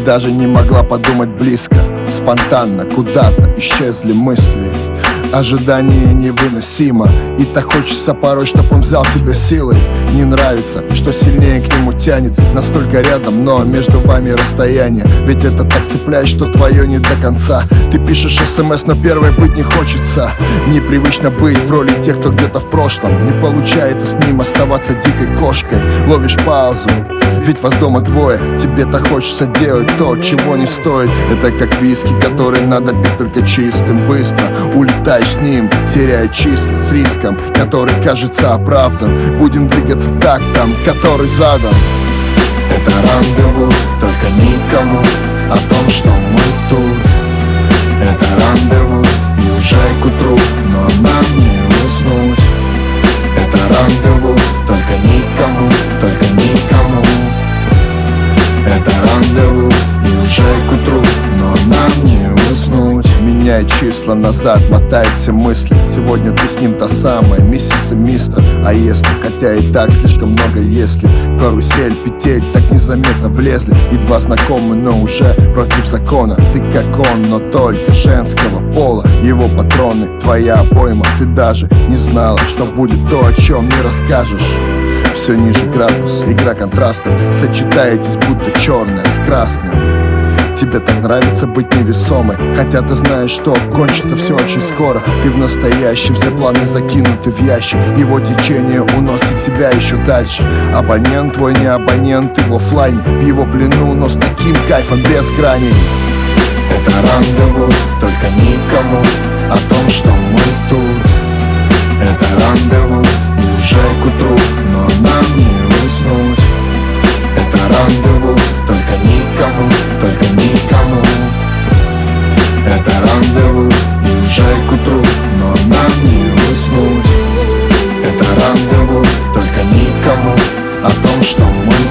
даже не могла подумать близко. Спонтанно куда-то исчезли мысли. Ожидание невыносимо, и так хочется порой, чтоб он взял тебя силой. Не нравится, что сильнее к нему тянет. Настолько рядом, но между вами расстояние. Ведь это так цепляет, что твое не до конца. Ты пишешь СМС, но первой быть не хочется. Непривычно быть в роли тех, кто где-то в прошлом. Не получается с ним оставаться дикой кошкой. Ловишь паузу, ведь вас дома двое. Тебе так хочется делать то, чего не стоит. Это как виски, который надо пить только чистым. Быстро улетаешь с ним, теряя числа с риском, который кажется оправдан. Будем двигаться тактом, который задан. Это рандеву, только никому о том, что мы тут. Это рандеву, и уже к утру, но нам не уснуть. Это рандеву, только никому, только никому. Это рандеву, и уже к утру, но нам не уснуть. Меняет числа назад, мотает все мысли. Сегодня ты с ним та самая, миссис и мистер. А если, хотя и так слишком много если. Карусель, петель так незаметно влезли. Едва знакомы, но уже против закона. Ты как он, но только женского пола. Его патроны, твоя обойма. Ты даже не знала, что будет то, о чем не расскажешь. Все ниже градус, игра контрастов. Сочетаетесь, будто черное с красным. Тебе так нравится быть невесомой, хотя ты знаешь, что кончится все очень скоро. Ты в настоящем, все планы закинуты в ящик. Его течение уносит тебя еще дальше. Абонент твой не абонент, ты в оффлайне. В его плену, но с таким кайфом без граней. Это рандеву, только никому о том, что мы тут. Это рандеву, и уже к утру, но нам не уснуть. Это рандеву, только никому, только никому. Это рандеву, и уже к утру, но нам не уснуть. Это рандеву, только никому о том, что мы